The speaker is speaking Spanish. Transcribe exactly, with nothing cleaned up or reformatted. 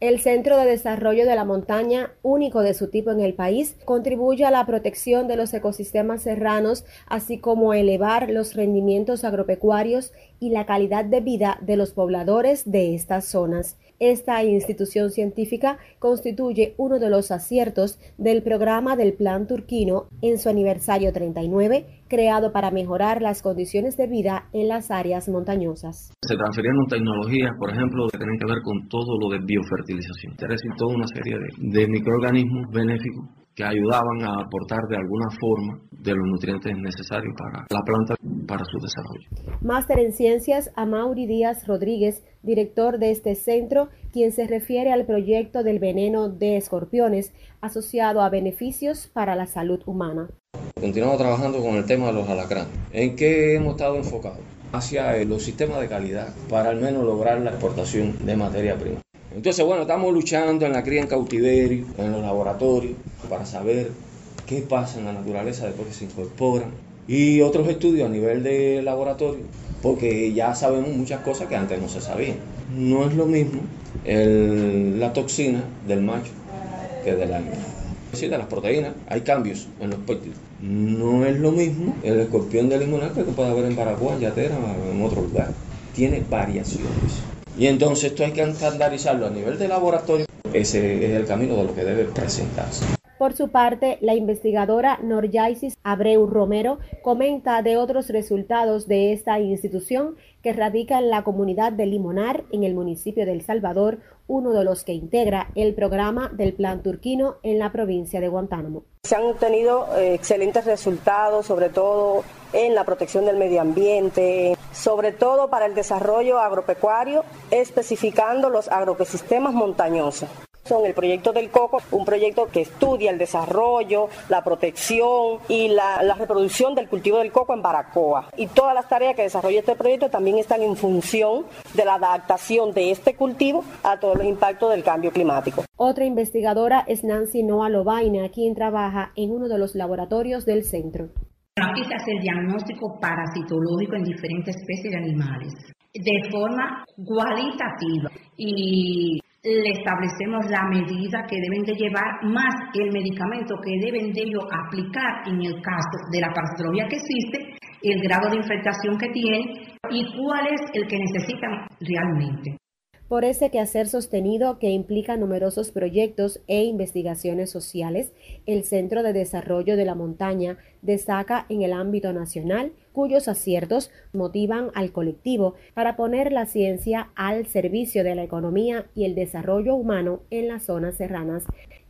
El Centro de Desarrollo de la Montaña, único de su tipo en el país, contribuye a la protección de los ecosistemas serranos, así como a elevar los rendimientos agropecuarios y la calidad de vida de los pobladores de estas zonas. Esta institución científica constituye uno de los aciertos del programa del Plan Turquino en su aniversario treinta y nueve, creado para mejorar las condiciones de vida en las áreas montañosas. Se transfirieron tecnologías, por ejemplo, que tienen que ver con todo lo de biofertilización, es decir, toda una serie de, de microorganismos benéficos que ayudaban a aportar de alguna forma de los nutrientes necesarios para la planta, para su desarrollo. Máster en Ciencias, Amaury Díaz Rodríguez, director de este centro, quien se refiere al proyecto del veneno de escorpiones asociado a beneficios para la salud humana. Continuamos trabajando con el tema de los alacranes. ¿En qué hemos estado enfocados? Hacia los sistemas de calidad para al menos lograr la exportación de materia prima. Entonces, bueno, estamos luchando en la cría en cautiverio, en los laboratorios, para saber qué pasa en la naturaleza después que se incorporan. Y otros estudios a nivel de laboratorio, porque ya sabemos muchas cosas que antes no se sabían. No es lo mismo el, la toxina del macho que de la hembra. Es decir, de las proteínas, hay cambios en los péptidos. No es lo mismo el escorpión de limonal que puede haber en Paraguay, en Yatera o en otro lugar. Tiene variaciones. Y entonces esto hay que estandarizarlo a nivel de laboratorio. Ese es el camino de lo que debe presentarse. Por su parte, la investigadora Noryaisis Abreu Romero comenta de otros resultados de esta institución que radica en la comunidad de Limonar, en el municipio de El Salvador, uno de los que integra el programa del Plan Turquino en la provincia de Guantánamo. Se han obtenido eh, excelentes resultados, sobre todo en la protección del medio ambiente, sobre todo para el desarrollo agropecuario, especificando los agroecosistemas montañosos. Son el proyecto del coco, un proyecto que estudia el desarrollo, la protección y la, la reproducción del cultivo del coco en Baracoa. Y todas las tareas que desarrolla este proyecto también están en función de la adaptación de este cultivo a todos los impactos del cambio climático. Otra investigadora es Nancy Noa Lobaina, quien trabaja en uno de los laboratorios del centro. Aquí se hace el diagnóstico parasitológico en diferentes especies de animales de forma cualitativa y le establecemos la medida que deben de llevar más el medicamento que deben de ellos aplicar en el caso de la parasitología que existe, el grado de infectación que tiene y cuál es el que necesitan realmente. Por ese quehacer sostenido que implica numerosos proyectos e investigaciones sociales, el Centro de Desarrollo de la Montaña destaca en el ámbito nacional, cuyos aciertos motivan al colectivo para poner la ciencia al servicio de la economía y el desarrollo humano en las zonas serranas.